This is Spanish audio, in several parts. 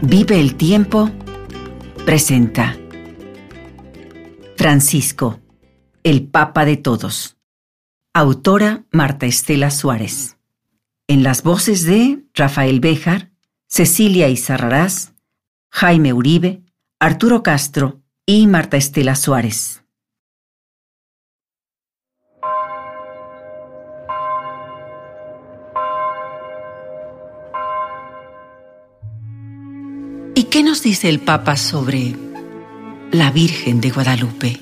Vive el Tiempo presenta Francisco, el Papa de Todos. Autora Marta Estela Suárez. En las voces de Rafael Béjar, Cecilia Izarrarás, Jaime Uribe, Arturo Castro y Marta Estela Suárez. ¿Y qué nos dice el Papa sobre la Virgen de Guadalupe?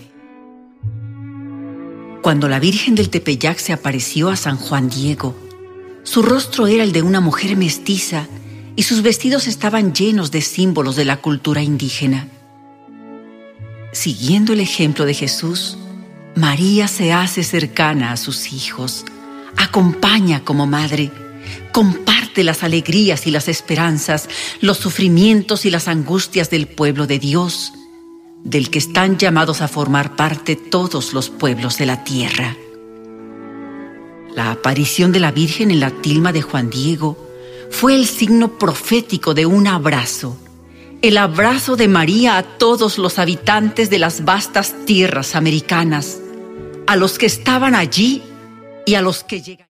Cuando la Virgen del Tepeyac se apareció a San Juan Diego, su rostro era el de una mujer mestiza y sus vestidos estaban llenos de símbolos de la cultura indígena. Siguiendo el ejemplo de Jesús, María se hace cercana a sus hijos, acompaña como madre, comparte las alegrías y las esperanzas, los sufrimientos y las angustias del pueblo de Dios, del que están llamados a formar parte todos los pueblos de la tierra. La aparición de la Virgen en la tilma de Juan Diego fue el signo profético de un abrazo, el abrazo de María a todos los habitantes de las vastas tierras americanas, a los que estaban allí y a los que llegan.